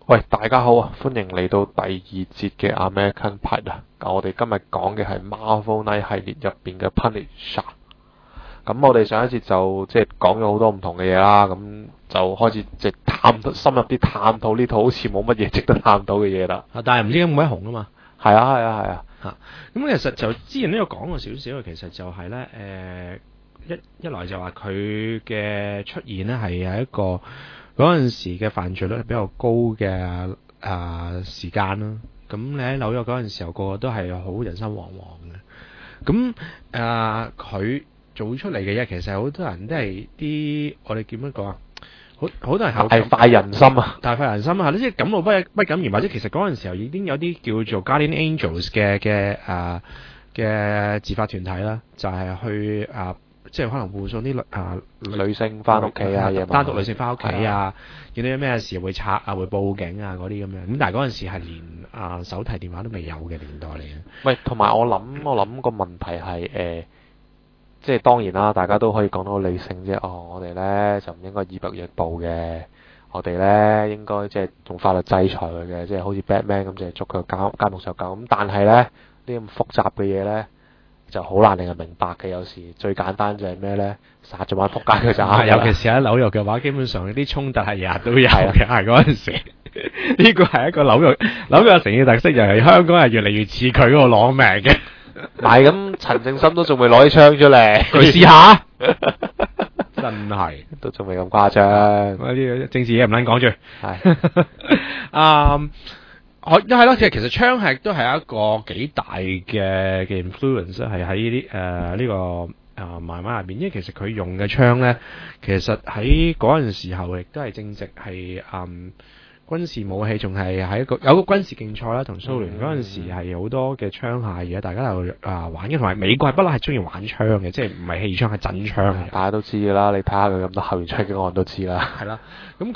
喂，大家好啊！歡迎嚟到第二節嘅 American Pie 啊！我哋今日講嘅係 Marvel Knight 系列入邊嘅 Punisher。咁我哋上一節就即係講咗好多唔同嘅嘢啦，咁就開始即係深入啲探討呢套好似冇乜嘢值得探討嘅嘢啦。 但係唔知點解咁鬼紅啊嘛。 係啊。 咁其實就之前都有講過少少，其實就係咧一來就話佢嘅出現咧係喺一個嗰陣時嘅犯罪率係比較高嘅時間啦。咁你喺紐約嗰陣時候，個個都係好人心惶惶嘅。咁佢做出嚟嘅嘢，其實好多人都係啲我哋點樣講啊？好多人大快人心啊！ 大快人心啊！即係感冒不感言，或者其實嗰陣時候已經有啲叫做 Guardian Angels 嘅自發團體啦，就係去即係可能護送啲女性翻屋企啊， 單獨女性翻屋企啊，見到有咩事會拆啊，會報警啊嗰啲咁樣。咁但係嗰陣時係連手提電話都未有嘅年代嚟嘅。 喂，同埋我諗個問題係即係當然啦，大家都可以講到理性啫。我哋咧就唔應該以暴易暴嘅，我哋咧應該即係用法律制裁佢嘅，即係好似 Batman 咁，就係捉佢監獄受教。咁但係咧呢咁複雜嘅嘢咧就好難令人明白嘅。有時最簡單就係咩咧？殺咗班仆街佢就啱。 尤其是喺紐約嘅話，基本上啲衝突係日日都有嘅。係嗰陣時，呢個係一個紐約城嘅特色，就係香港係越嚟越似佢嗰個攞命嘅。 唔係咁，陳正深都仲未攞起槍出嚟， 佢試下，真係都仲未咁誇張。 呢個政治嘢唔撚講住。 係係咯，其實槍係都係一個幾大嘅 influence，係喺呢個漫畫入邊，因為其實佢用嘅槍咧，其實喺嗰陣時候亦都係正值係軍事武器，仲係喺有個軍事競賽啦，同蘇聯嗰陣時係好多嘅槍械嘢，大家又玩嘅，同埋美國係不嬲係中意玩槍嘅，即係唔係氣槍係真槍嘅。大家都知㗎啦，你睇下佢咁多後援槍嘅案都知啦。 係啦，咁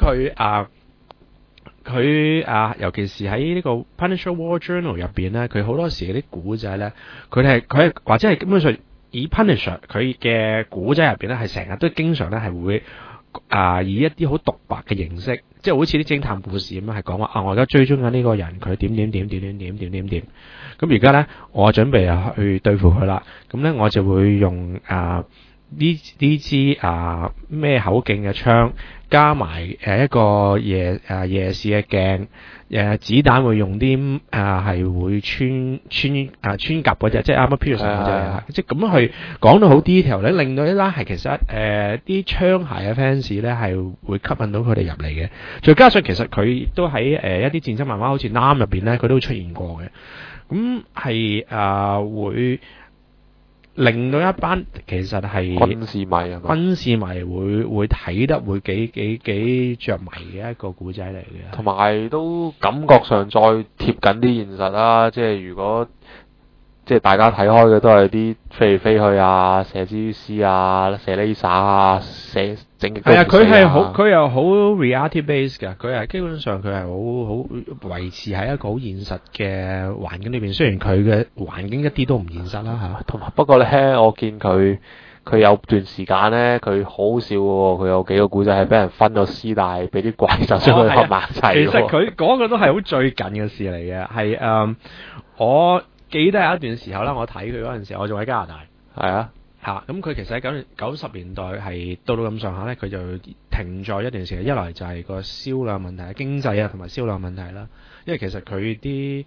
佢尤其是喺呢個 Punisher War Journal 入邊咧，佢好多時啲古仔咧，佢或者係基本上以 Punisher 佢嘅古仔入邊咧，係成日都經常咧係會以一啲好獨白嘅形式，即係好似啲偵探故事咁樣，係講話我而家追蹤緊呢個人，佢點。咁而家咧，我準備去對付佢啦。咁咧，我就會用呢支咩口徑嘅槍，加埋一個夜視嘅鏡，子彈會用啲係會穿甲嗰隻，即係啱啱 Peterson 嗰隻，即係咁樣去講到好 detail 咧，令到一單係其實啲槍械嘅 fans 咧係會吸引到佢哋入嚟嘅。再加上其實佢都喺一啲戰爭漫畫，好似 NAM 入邊咧，佢都出現過嘅。咁係會令到一班其實係軍事迷會睇得會幾着迷嘅一個古仔嚟嘅， 同埋都感覺上再貼緊啲現實啦。即係如果即係大家睇開嘅都係啲飛嚟飛去啊、射蜘蛛絲啊、射 laser 啊、射整極都唔死啊。 佢又好 reality base 嘅，佢係基本上佢係好維持喺一個好現實嘅環境裏邊。雖然佢嘅環境一啲都唔現實啦嚇， 同埋不過咧，我見佢有段時間咧，佢好笑喎。佢有幾個古仔係俾人分咗屍，但係俾啲怪獸將佢合埋一齊。 其實佢嗰個都係好最近嘅事嚟嘅，係我記得有一段時候啦，我睇佢嗰陣時候，我仲喺加拿大。 係啊。 咁佢其實喺90年代係到咁上下咧，佢就停咗一段時間。一來就係個銷量問題、經濟同埋銷量問題啦。因為其實佢啲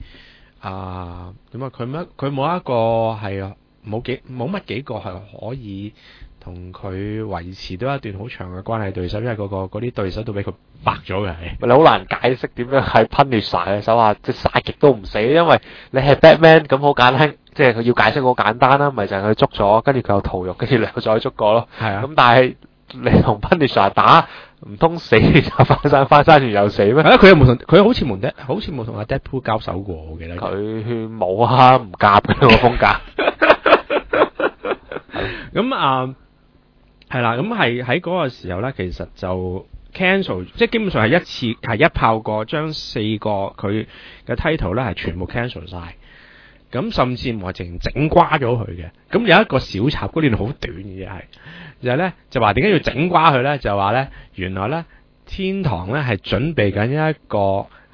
佢冇一個係冇乜幾個係可以同佢維持到一段好長嘅關係對手，因為嗰啲對手都俾佢白咗嘅。 你好難解釋點樣係 Punisher 嘅手下，即係殺極都唔死，因為你係 Batman 咁好簡單。即係佢要解釋好簡單啦，咪就係佢捉咗，跟住佢又逃獄，跟住又再捉過咯。係啊。咁但係你同 Punisher 打，唔通死就翻山完又死咩？ 佢好似冇同阿 Deadpool 交手過，我記得。 佢冇啊，唔夾嘅個風格。 咁係啦，咁係喺嗰個時候咧，其實就 cancel， 即係基本上係一炮過將4個佢嘅 title 咧係全部 cancel 晒。咁甚至乎係整瓜咗佢嘅。咁有一個小插曲，呢段好短嘅嘢就係咧，就話點解要整瓜佢咧？就話咧，原來咧天堂咧係準備緊一個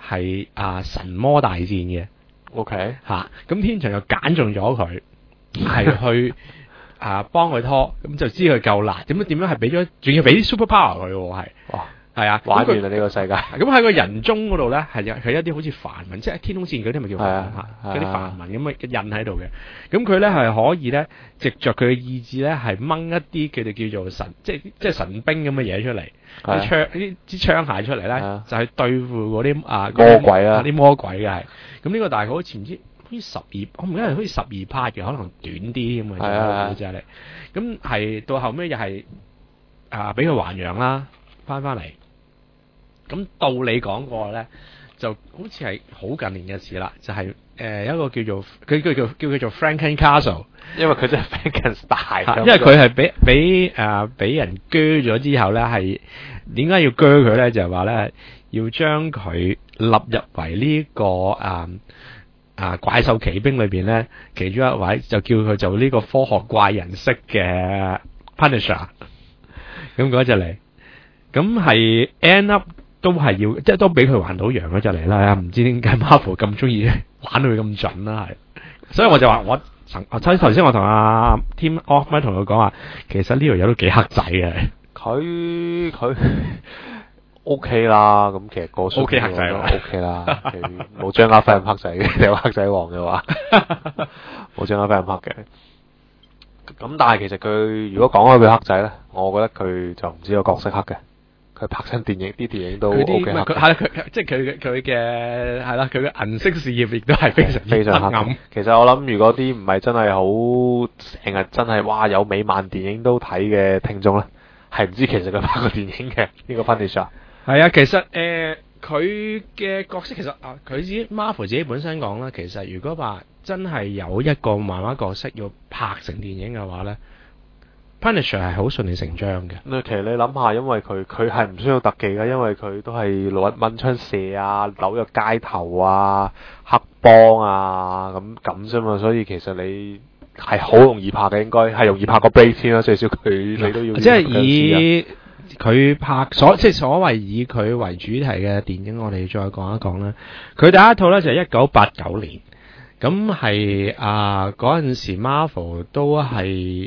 係神魔大戰嘅。 OK， 咁天翔就揀中咗佢，係去幫佢拖，咁就知佢夠辣。點樣係俾咗，仲要俾啲 super power 佢喎，係啊， 玩完啦呢個世界。 咁喺個人中嗰度咧，係一啲好似梵文，即係天空線嗰啲咪叫梵文嗰啲梵文咁嘅印喺度嘅。咁佢咧係可以咧，藉着佢嘅意志咧，係掹一啲佢哋叫做神，即係神兵咁嘅嘢出嚟，啲槍啲支槍械出嚟咧，就係對付嗰啲魔鬼啊， 啲魔鬼嘅係。咁呢個大概好似唔知好似12，我唔記得係好似12 part 嘅，可能短啲咁嘅古仔嚟。咁係到後尾又係俾佢還陽啦，翻嚟。咁到你講過咧，就好似係好近年嘅事啦，就係有一個叫做佢叫佢做 Franken Castle， 因為佢真係 Frankenstein， 因為佢係俾人鋸咗之後咧，係點解要鋸佢咧？就係話咧要將佢納入為呢個怪獸奇兵裏邊咧，其中一位就叫佢做呢個科學怪人式嘅 Punisher， 咁嗰隻嚟，咁係 end up。都係要，即係都俾佢還到陽嗰隻嚟啦。唔知點解 Marvel 咁中意玩到佢咁準啦，係。所以我就話頭先我同阿 Tim Off 同佢講話，其實呢條友都幾黑仔嘅。 佢 OK 啦，咁其實個 OK 黑仔 OK 啦，冇張家輝咁黑仔嘅，有黑仔王嘅話，冇張家輝咁黑嘅。咁但係其實佢如果講開佢黑仔咧，我覺得佢就唔止個角色黑嘅。佢拍親電影，啲電影都 OK 黑。 佢即係佢嘅係啦，佢嘅銀色事業亦都係非常黑暗。 其實我諗，如果啲唔係真係好成日真係哇有美漫電影都睇嘅聽眾咧，係唔知其實佢拍過電影嘅呢個 Punisher。 係啊，其實佢嘅角色其實佢自己 Marvel 自己本身講啦，其實如果話真係有一個漫畫角色要拍成電影嘅話咧。Punisher 係好順理成章嘅。 其實你諗下，因為佢係唔需要特技嘅，因為佢都係攞蚊槍射啊、紐約街頭啊、黑幫啊咁啫嘛，所以其實你係好容易拍嘅，應該係容易拍過 Blade 先啦，最少佢你都要。 即係以佢拍所謂以佢為主題嘅電影，我哋再講一講啦。佢第一套咧就係1989年，咁係嗰陣時 Marvel 都係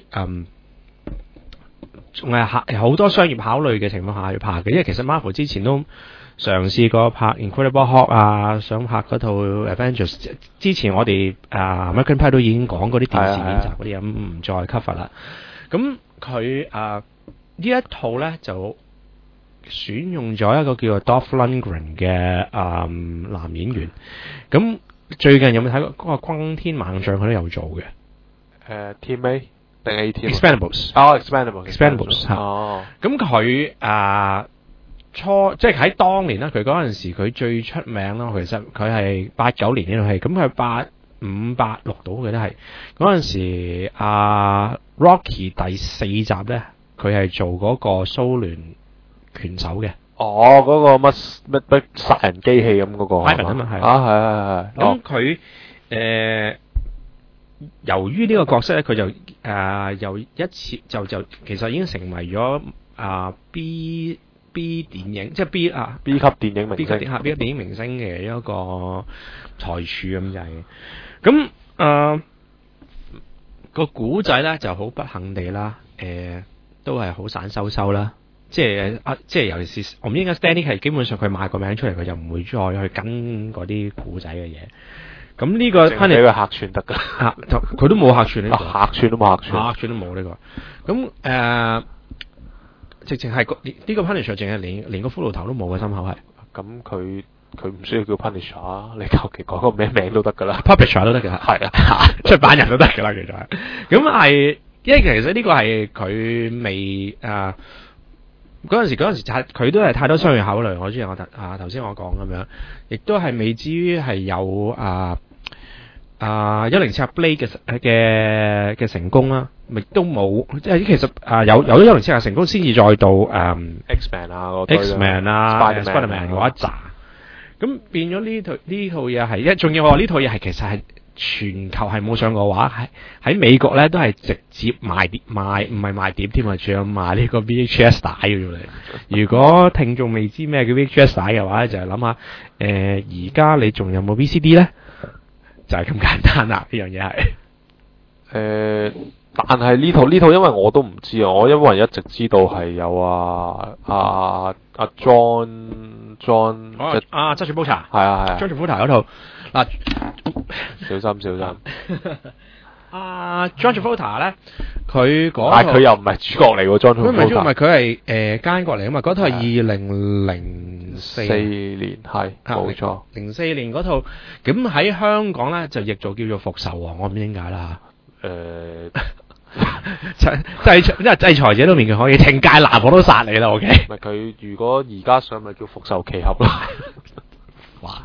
仲係好多商業考慮嘅情況下去拍嘅，因為其實 Marvel 之前都嘗試過拍 Incredible Hulk 想拍嗰套 Avengers。之前我哋American Pie 都已經講嗰啲電視片集嗰啲咁，唔再 cover 啦。咁佢呢一套咧就選用咗一個叫做 Dolph Lundgren 嘅男演員。咁最近有冇睇過嗰個轟天猛將？佢都有做嘅。 Team A。定 A-Team Expendables Expendables 咁佢即係喺當年啦，佢嗰陣時佢最出名啦。其實佢係89年呢套戲，咁佢85、86到嘅都係嗰陣時Rocky 第4集咧，佢係做嗰個蘇聯拳手嘅。 嗰個乜殺人機器咁嗰個係嘛？ 係。 咁佢由於呢個角色咧，佢就由一次就其實已經成為咗B 電影，即係 B 級電影明星，B 級電影明星嘅一個台柱咁就係。咁個古仔咧就好不幸地啦，都係好散收啦。即係尤其是我唔知點解 Stanley 係基本上佢賣個名出嚟，佢就唔會再去跟嗰啲古仔嘅嘢。咁呢個 Punisher 俾佢客串得噶， 佢都冇客串呢個， 客串都冇客串都冇呢個。咁直情係呢個 Punisher 淨係連個骷髏頭都冇嘅，心口係。 咁佢唔需要叫 Punisher 啊，你求其講個咩名都得噶啦 ，Publisher 都得㗎，係出版人都得㗎啦，其實係。咁係，因為其實呢個係佢未嗰陣時就係佢都係太多商業考慮，我知我頭先我講咁樣，亦都係未至於係有107 Blade 嘅成功啦，亦都冇即係其實有咗107嘅成功先至再到 X-Men X-Men Spider-Man 嗰一紮，咁變咗呢套嘢係仲要我話呢套嘢係其實係全球係冇上過畫，喺美國咧都係直接賣碟賣，唔係賣碟添啊，仲有賣呢個 VHS 帶嘅啫你。如果聽眾未知咩叫 VHS 帶嘅話咧，就係諗下而家你仲有冇 VCD 咧？就係咁簡單啦，呢樣嘢係。 但係呢套，因為我都唔知啊，我因為一直知道係有John 揸住煲茶， 係啊 John Travolta 嗰套嗱， 小心。 John Travolta 咧，佢嗰但係佢又唔係主角嚟喎，John Travolta 唔係佢係奸角嚟啊嘛，嗰套係2004 年係冇錯 ，04年嗰套，咁喺香港咧就譯做叫做復仇王，我唔知點解啦因為制裁者都面佢可以停界男我都殺你啦 ，OK？ 咪佢如果而家上咪叫復仇奇俠咯， 哇！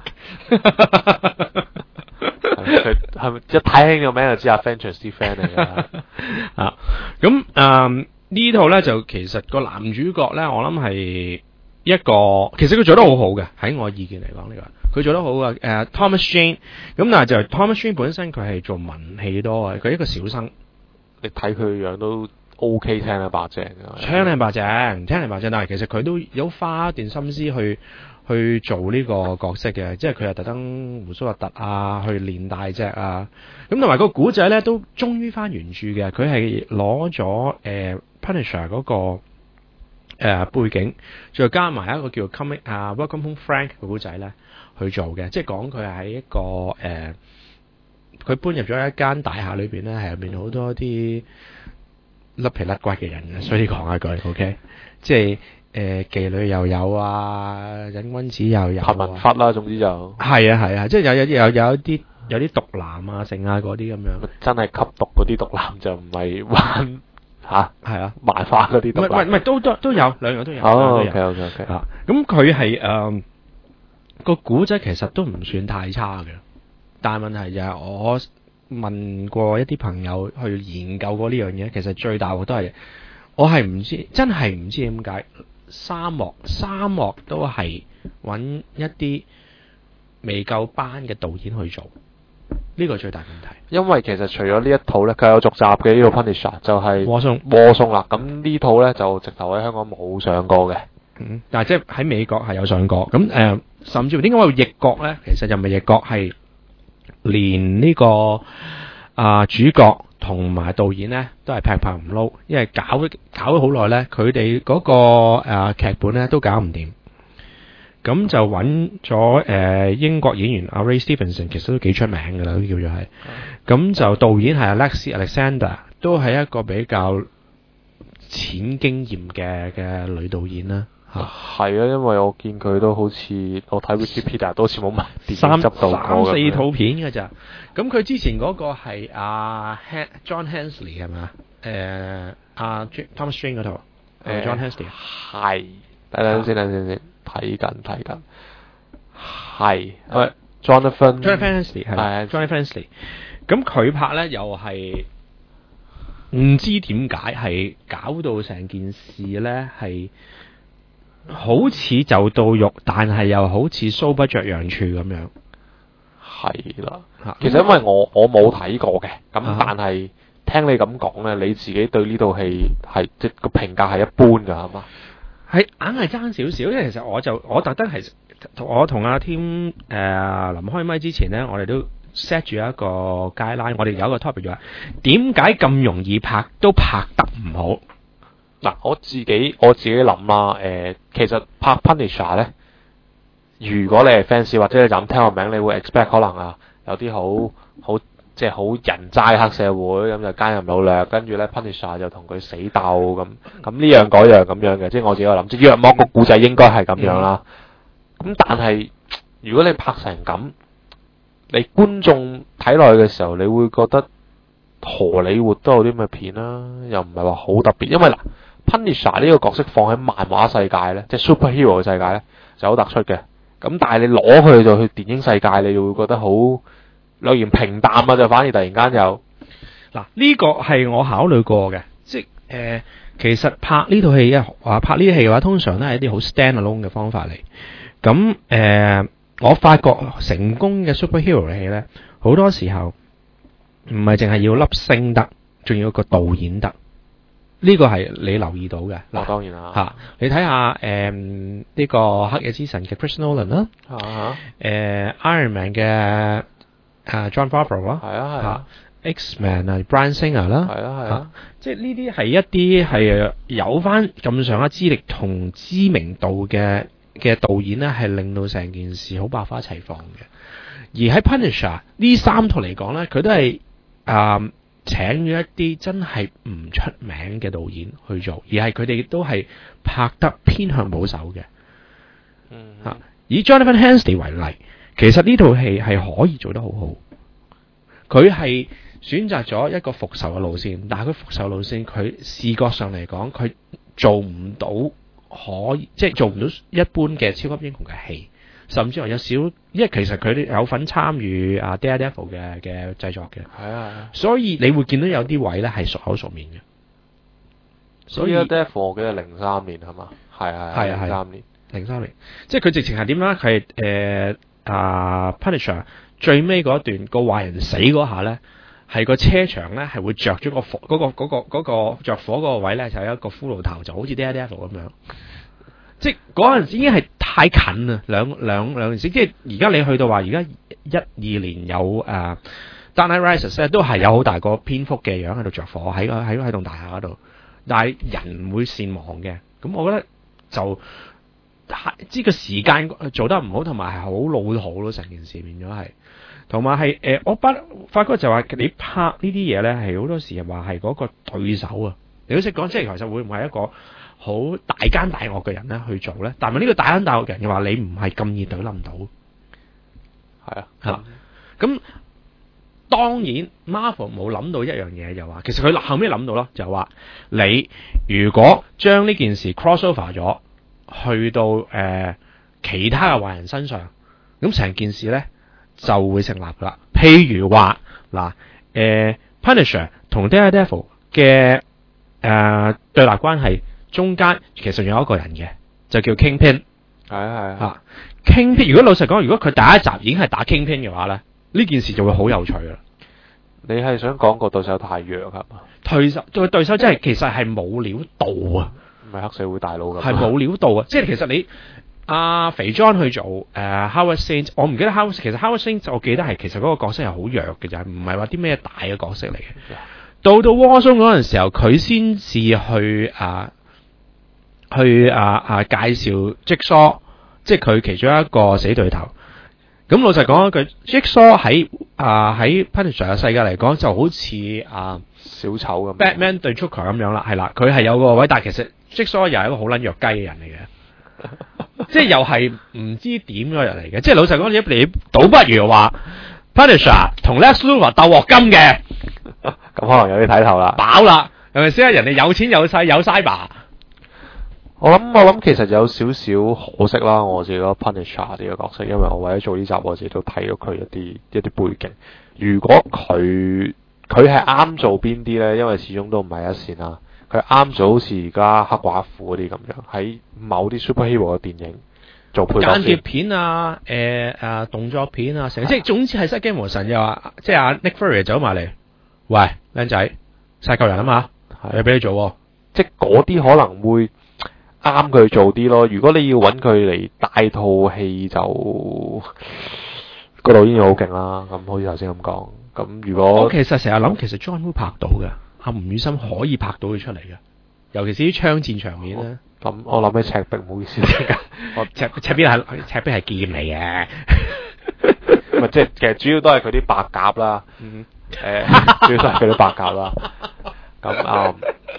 佢係咪一睇起個名就知阿 Fentus 啲 friend 嚟㗎啊？咁呢套咧就其實個男主角咧，我諗係一個，其實佢做得好好嘅，喺我意見嚟講呢個，佢做得好嘅。Thomas Jane 咁，但係就 Thomas Jane 本身佢係做文戲多嘅，佢一個小生。 你睇佢樣都 OK， 聽得白淨嘅。 聽得白淨，但係其實佢都有花一段心思去做呢個角色嘅，即係佢係特登鬍鬚核突啊，去練大隻啊，咁同埋個古仔咧都忠於翻原著嘅，佢係攞咗Punisher 嗰個背景，再加埋一個叫 Comic Welcome Home Frank 嘅古仔咧去做嘅，即係講佢喺一個佢搬入咗一間大廈裏邊咧，係入邊好多啲甩皮甩骨嘅人嘅，所以講一句 OK， 即係妓女又有啊，癮君子又有，貧民窟啦，總之就係啊，即係有啲毒男啊、剩啊嗰啲咁樣， 真係吸毒嗰啲毒男就唔係玩嚇，係啊，漫畫嗰啲毒男， 唔係都有兩樣都有。 OK 啊，咁佢係個古仔其實都唔算太差嘅。但係問題就係我問過一啲朋友去研究過呢樣嘢，其實最大鑊都係我係唔知，真係唔知點解沙漠都係揾一啲未夠班嘅導演去做，呢個最大問題。因為其實除咗呢一套咧，佢有續集嘅呢套 Punisher 就係禍送啦。咁呢套咧就直頭喺香港冇上過嘅。但係即係喺美國係有上過。咁甚至乎點解話譯國咧？其實就唔係譯國，係連呢個主角同埋導演咧都係劈炮唔撈，因為搞咗好耐咧，佢哋嗰個劇本咧都搞唔掂，咁就揾咗英國演員阿 Ray Stevenson， 其實都幾出名㗎啦，都叫做係。咁就導演係 Lexi Alexander， 都係一個比較淺經驗嘅女導演啦。係啊，因為我見佢都好似我睇 Wikipedia 都好似冇乜電影執導過3-4套片㗎咋。咁佢之前嗰個係John Hensley 係咪Thomas Jane 嗰套John Hensley 係。等先，睇緊係Jonathan Hensley 係Jonathan Hensley。咁佢拍咧又係唔知點解係搞到成件事咧係。好似就到肉，但係又好似搔不着癢處咁樣。係啦，其實因為我冇睇過嘅，咁但係聽你咁講咧，你自己對呢套戲係即係個評價係一般㗎，係嘛？係硬係爭少少，因為其實我特登係我同阿添臨開麥之前咧，我哋都 set 住一個 guideline， 我哋有一個 topic 就係點解咁容易拍都拍得唔好。嗱，我自己諗啦，其實拍 Punisher 咧，如果你係 fans 或者你就咁聽個名，你會 expect 可能有啲好即係好人渣黑社會咁就奸淫擄掠，跟住咧 Punisher 就同佢死鬥咁呢樣嗰樣咁樣嘅，即係我自己諗，即係約莫個故仔應該係咁樣啦。咁但係如果你拍成咁，你觀眾睇落去嘅時候，你會覺得荷里活都有啲咁嘅片啦，又唔係話好特別，因為嗱。Punisher 呢個角色放喺漫畫世界咧，即係 superhero 嘅世界咧，就好突出嘅。咁但係你攞佢就去電影世界，你就會覺得好略嫌平淡啊！就反而突然間有嗱，呢個係我考慮過嘅，即係其實拍呢套戲拍呢啲戲嘅話，通常都係一啲好 stand-alone 嘅方法嚟。咁我發覺成功嘅 superhero 嘅戲咧， 好多時候唔係淨係要粒星得，仲要個導演得。呢個係你留意到嘅。 嗱，當然啦。 你睇下呢個黑夜之神嘅 Chris Nolan 啦，Iron Man 嘅Jon Favreau 啦， 係啊 X-Men 啊 Bryan Singer 啦， 係啊， 即係呢啲係一啲係有翻咁上下資歷同知名度嘅導演咧，係令到成件事好百花齊放嘅。而喺 Punisher 呢3套嚟講咧，佢都係請咗一啲真係唔出名嘅導演去做，而係佢哋都係拍得偏向保守嘅。以 Jonathan Hensleigh 為例，其實呢套戲係可以做得好好。佢係選擇咗一個復仇嘅路線，但係佢復仇路線佢視覺上嚟講，佢做唔到即係做唔到一般嘅超級英雄嘅戲。甚至話有少，因為其實佢哋有份參與Daredevil 嘅製作嘅，係啊，所以你會見到有啲位咧係熟口熟面嘅。所以 Daredevil 我記得03年係嘛？係03年， 即係佢直情係點樣？佢Punisher 最尾嗰段個壞人死嗰下咧，係個車場咧係會着咗個火嗰個着火嗰個位咧，就有一個骷髏頭，就好似 Daredevil 咁樣。即係嗰陣時已經係太近啦，兩件事。即係而家你去到話，而家12年有Dark Knight Rises 咧，都係有好大個蝙蝠嘅樣喺度着火喺棟大廈嗰度，但係人唔會善忘嘅。咁我覺得就知個時間做得唔好，同埋係好老土咯，成件事變咗係。同埋係我發覺就話你拍呢啲嘢咧，係好多時話係嗰個對手啊。你都識講，即係其實會唔會係一個好大奸大惡嘅人咧去做咧？但係呢個大奸大惡嘅人嘅話，你唔係咁易對冧到。係啊，咁當然 Marvel 冇諗到一樣嘢，就話其實佢後尾諗到咯，就話你如果將呢件事 crossover 咗去到其他嘅壞人身上，咁成件事咧就會成立噶啦。譬如話嗱，Punisher 同 Daredevil 嘅對立關係中間其實仲有一個人嘅，就叫 Kingpin。係Kingpin。如果老實講，如果佢第一集已經係打 Kingpin 嘅話咧，呢件事就會好有趣啦。 你係想講個對手太弱係嘛？ 對手真係其實係冇料到啊！ 唔係黑社會大佬咁。係冇料到啊！即係其實你肥 John 去做Howard Saint， 我唔記得其實 Howard Saint 我記得係其實嗰個角色係好弱嘅咋，唔係話啲咩大嘅角色嚟嘅。到 Warzone 嗰陣時候，佢先至去介紹 Jigsaw， 即係佢其中一個死對頭。咁老實講一句 ，Jigsaw 喺Punisher 嘅世界嚟講，就好似小丑咁 ，Batman 對 Joker 咁樣啦，係啦，佢係有個位，但係其實 Jigsaw 又係一個好撚弱雞嘅人嚟嘅，即係又係唔知點咗入嚟嘅。即係老實講，你倒不如話 Punisher 同 Lex Luthor 鬥鑊金嘅。 咁可能有啲睇頭啦， 飽啦，係咪先？人哋有錢有勢有 cyber。 我諗其實有少少可惜啦，我自己覺得 Punisher 呢個角色，因為我為咗做呢集，我自己都睇咗佢一啲背景。如果佢係啱做邊啲咧？因為始終都唔係一線啦。佢啱做好似而家黑寡婦嗰啲咁樣，喺某啲 superhero 嘅電影做配角。間諜片啊，動作片啊，即係總之係失驚無神，又話即係阿 Nick Fury 走埋嚟，喂，靚仔，殺夠人啊嘛，係俾你做，即係嗰啲可能會啱佢做啲咯。如果你要揾佢嚟帶套戲，就個導演又好勁啦。咁好似頭先咁講，咁如果我其實成日諗，其實 John Woo 拍到嘅，阿吳宇森可以拍到佢出嚟嘅，尤其是啲槍戰場面咧。咁我諗起赤壁，唔好意思，我赤壁係劍嚟嘅，咪即係其實主要都係佢啲白鴿啦。主要都係佢啲白鴿啦。咁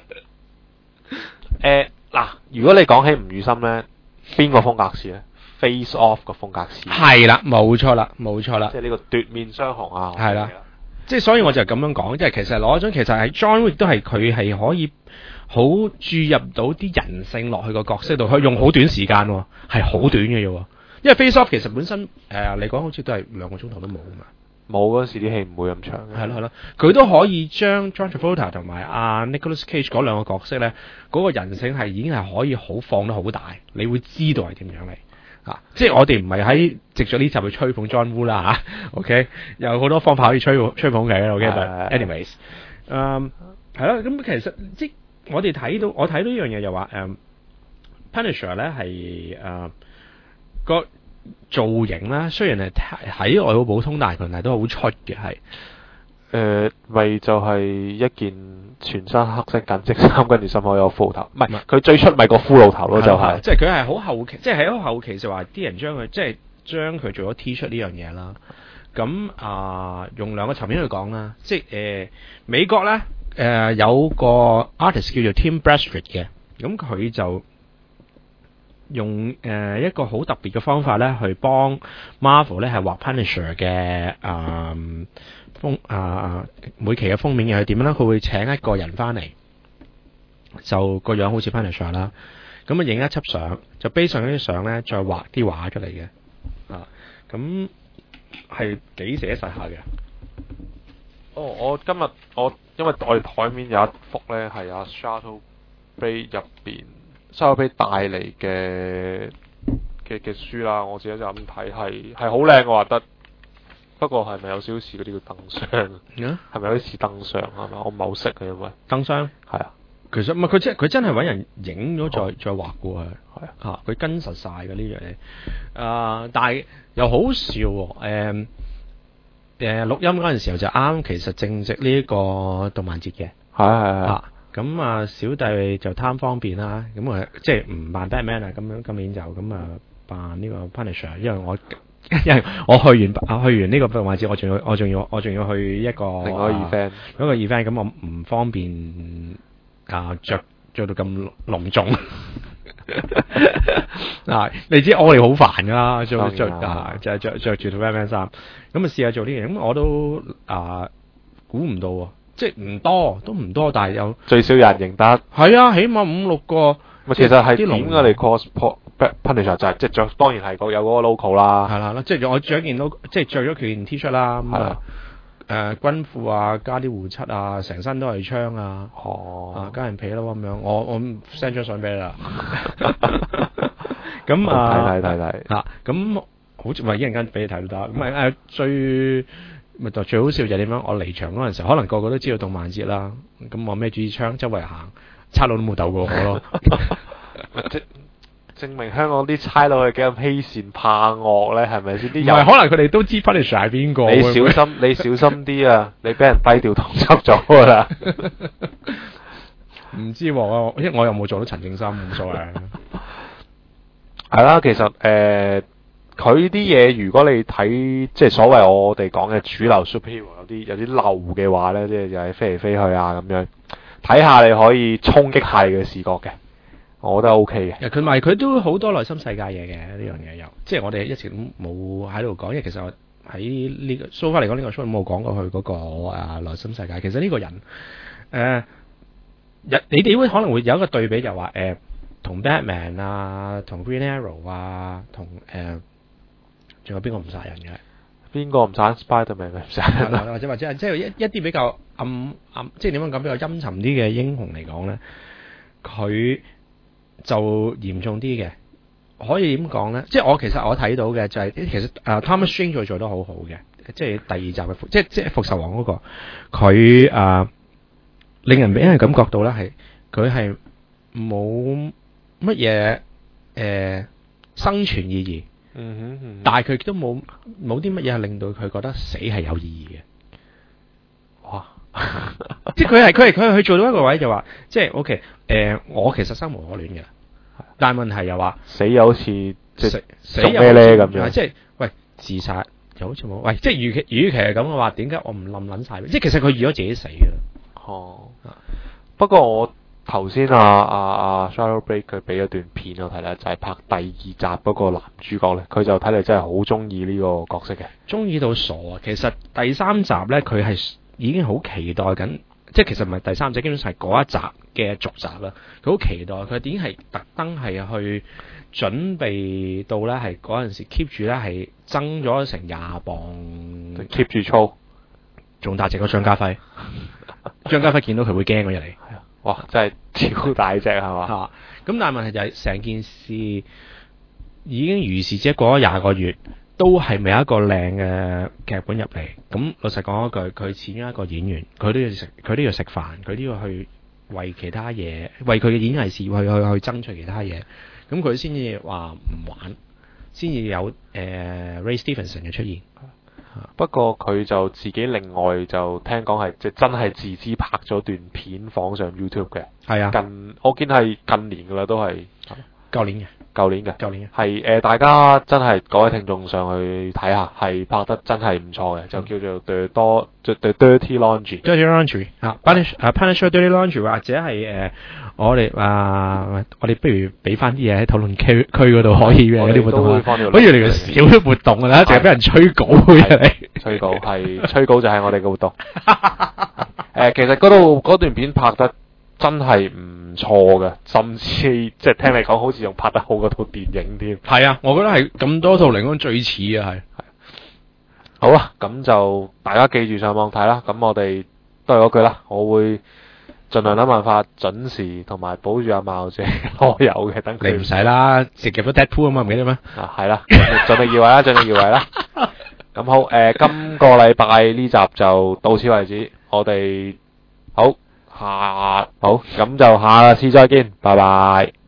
嗱，如果你講起吳宇森咧，邊個風格似咧 ？Face Off 個風格似。係啦，冇錯啦。即係呢個奪面雙雄啊。係啦。即係所以我就咁樣講，即係其實攞一種其實係 John Wick 都係佢係可以好注入到啲人性落去個角色度，佢用好短時間喎，係好短嘅啫。因為 Face Off 其實本身嚟講好似都係2個鐘頭都冇㗎嘛。冇嗰時啲戲唔會咁長嘅。係咯，佢都可以將 John Travolta 同埋阿 Nicolas Cage 嗰兩個角色咧，嗰個人性係已經係可以好放得好大，你會知道係點樣嚟。即係我哋唔係喺藉咗呢集去吹捧 John Woo 啦嚇，OK， 有好多方法可以吹捧佢 OK，but anyways， 係咯，咁其實即我睇到呢樣嘢就話Punisher 咧係個造型啦，雖然係喺外好普通，但係都好出嘅係。 咪就係一件全身黑色緊織衫，跟住心口有褲頭，唔係佢最出咪個骷髏頭咯，就係即係佢係好後期，即係喺好後期就話啲人將佢做咗 T 恤呢樣嘢啦。咁用兩個層面去講啦，即係美國咧有個 artist 叫做 Tim Bradstreet 嘅，咁佢就用一個好特別嘅方法咧，去幫 Marvel 咧係畫 Punisher 嘅每期嘅封面又係點樣咧？佢會請一個人翻嚟，就個樣好似 Punisher 啦，咁影一輯相，就背上嗰啲相咧，再畫啲畫出嚟嘅，咁係幾寫實下嘅。 我今日因為我哋台面有一幅咧係阿 Charlotte Bray 入邊 Charlotte Bray 帶嚟嘅書啦，我自己就咁睇係好靚嘅畫得。不過係咪有少少似嗰啲叫燈箱？係咪有啲似燈箱係嘛？我唔係好識嘅，因為燈箱係啊，其實唔係佢真係揾人影咗再畫過係啊，佢跟實晒嘅呢樣嘢。但係又好笑喎。錄音嗰陣時候就啱，其實正值呢一個動漫節嘅。係。咁小弟就貪方便啦，咁即係唔扮 Batman 啊，咁樣今年就咁扮呢個 Punisher，因為我去完呢個動漫節，我仲要去一個另外一個 event，咁我唔方便着到咁隆重。你知我哋好煩噶啦，着住套 Batman 衫，咁試下做呢樣，咁我都估唔到喎，即係唔多，但係有最少有人認得。係啊，起碼5-6個。其實係點嘅嚟 cos Punisher 就係即係着，當然係有嗰個 logo 啦。係啦，即係我着件 logo，即係着咗件 T 恤啦。咁軍褲啊，加啲護漆啊，成身都係槍啊。加人皮咯咁樣。我 send 張相俾你啦。咁睇。咁好似一陣間俾你睇都得。咁最好笑就係點樣？我離場嗰陣時候，可能個個都知道動漫節啦。咁我孭住支槍周圍行，差佬都冇鬥過我咯。證明香港啲差佬係幾咁欺善怕惡咧，係咪先？啲人可能佢哋都知 Punisher 係邊個。你小心啲啊！你俾人低調通緝咗噶啦。唔知喎，因為我又冇做到陳正心，冇所謂。係啦，其實佢啲嘢，如果你睇即係所謂我哋講嘅主流 superhero 有啲漏嘅話咧，即係又係飛嚟飛去啊咁樣，睇下你可以衝擊下你嘅視覺嘅。我覺得 OK 嘅。佢都好多內心世界嘢嘅，呢樣嘢有，即係我哋一直都冇喺度講，因為其實我喺呢個 so far 嚟講呢個 show 冇講過佢嗰個內心世界。其實呢個人你哋會可能會有一個對比，就話同 Batman 啊，同 Green Arrow 啊，同仲有邊個唔殺人嘅？邊個唔殺 Spider-Man 唔殺人？或者即係一啲比較暗，即係點樣講比較陰沉啲嘅英雄嚟講咧，佢就嚴重啲嘅。可以點講咧？即係我其實我睇到嘅就係、其實Thomas Strange 做得好好嘅，即係第二集嘅即係復仇王嗰個，佢令人俾人感覺到咧係佢係冇乜嘢生存意義。但係佢亦都冇啲乜嘢係令到佢覺得死係有意義嘅。哇！即係佢係做到一個位就話，即係 OK，我其實生無可戀嘅，但係問題又話死又好似即係死咩咧咁樣，即係喂自殺又好似冇，喂即係與其係咁嘅話，點解我唔冧撚晒？即係其實佢預咗自己死嘅。不過我頭先Charlotte Bray 佢俾咗段片我睇咧，就係拍第二集嗰個男主角咧，佢就睇嚟真係好中意呢個角色嘅，中意到傻啊！其實第三集咧，佢係已經好期待緊，即係其實唔係第三集，基本上係嗰一集嘅續集啦。佢好期待，佢已經係特登係去準備到咧，係嗰陣時 keep 住咧係增咗成20磅，keep 住操，仲大隻過張家輝。張家輝見到佢會驚嗰日嚟。哇！真係超大隻係嘛？咁但係問題就係成件事已經如是者過咗20個月， 都係未有一個靚嘅劇本入嚟。咁老實講一句，佢始終一個演員，佢都要食飯，佢都要去為其他嘢，為佢嘅演藝事業去爭取其他嘢。咁佢先至話唔玩，先至有Ray Stevenson 嘅出現。 不過佢就自己另外就聽講係即真係自資拍咗段片放上 YouTube 嘅。 係啊， 我見係近年噶啦，都係舊年嘅。 係大家真係各位聽眾上去睇下，係拍得真係唔錯嘅，就叫做 The Dirty Laundry。Dirty Laundry 啊 ，Punisher Dirty Laundry 或者係我哋不如俾翻啲嘢喺討論區嗰度可以嘅嗰啲活動啊，好似嚟個少啲活動㗎啦，淨係俾人催稿嘅催稿就係我哋嘅活動。其實嗰段片拍得真係唔錯嘅，甚至即係聽你講，好似仲拍得好過套電影添。 係啊，我覺得係咁多套嚟講最似啊，係。 好啦，咁就大家記住上網睇啦。咁我哋都係嗰句啦，我會盡量諗辦法準時同埋保住阿茂姐攞有嘅。等佢你唔使啦，直入咗 Deadpool 啊嘛，唔記得咩？ 係啦，盡力而為啦，盡力而為啦。咁好，今個禮拜呢集就到此為止，我哋好，咁就下次再見，拜拜。